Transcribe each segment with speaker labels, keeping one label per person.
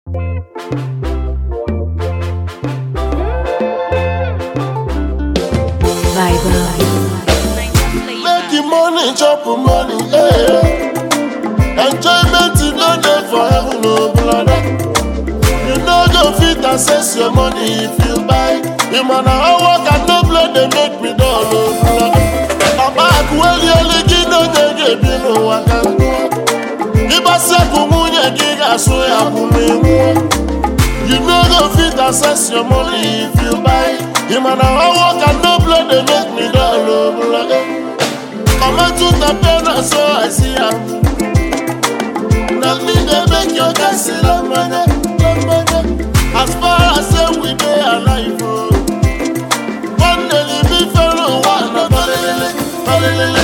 Speaker 1: Making money, chop money, eh. Enjoyment is not there for heaven, no brother. You know you fit access your money if you buy. You man I work and no blood they make me dull, no brother. I'm back well, you only no they give me no waka. If I say kumunye giga so ya kumu. You know you fit access your money if you buy. You man I work and no blood they make me dull, no brother. I'm to the pen so I see ya. Now me they make your guys see the money. As far as we dey alive, oh. One day we fellow one another.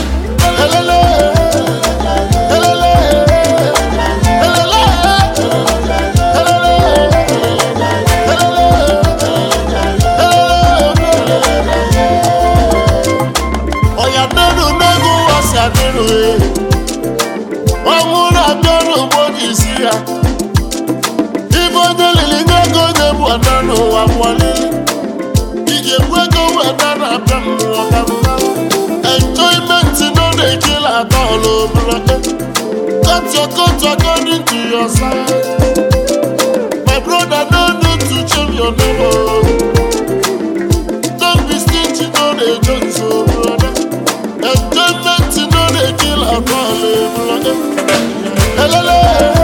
Speaker 1: Enjoyment no dey kill at all, oh brother. Cut your coat according to your size. My brother, don't do to change your neighbor. Don't be stingy, no dey joke, so brother. Enjoyment no dey kill at all, oh brother. Hello.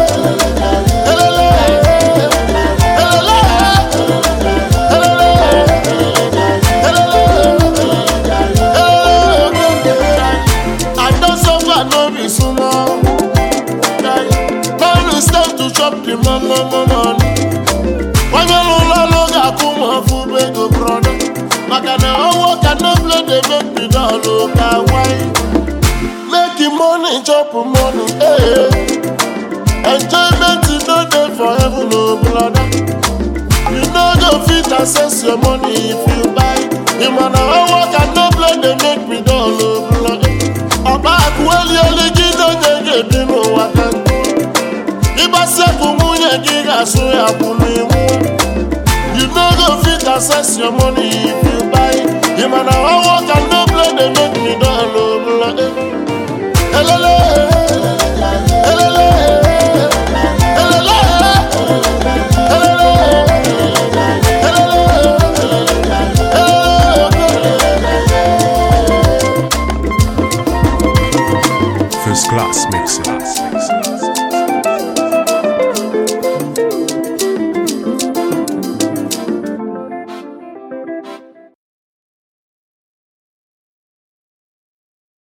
Speaker 1: Chop the money. When you look at come for big brother. Makana work and no play they make me down look wine. Making money, chop money, eh. Enjoyment is not there for heaven, no brother. You know you fit access your money if you buy. You man I work and no play they make me down look brother. I'm back well you only give no get no waka. If I say kumunye giga so ya kumu. You know go fit access your money.